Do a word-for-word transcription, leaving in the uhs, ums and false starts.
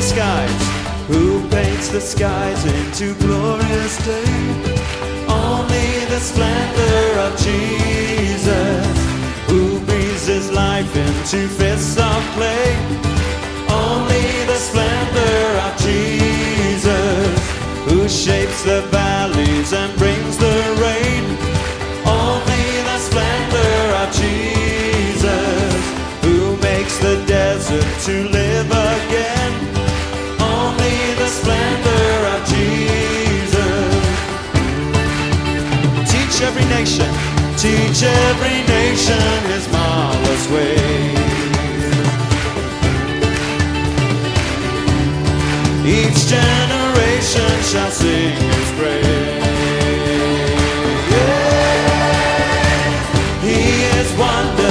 skies? Who paints the skies into glorious day? Only the splendor of Jesus, who breathes his life into fists of clay. Only the splendor of Jesus, who shapes the valleys and brings the rain. Only the splendor of Jesus, who makes the desert to live again. Only the splendor of Jesus. Teach every nation, teach every nation his marvelous ways. Each generation shall sing his praise.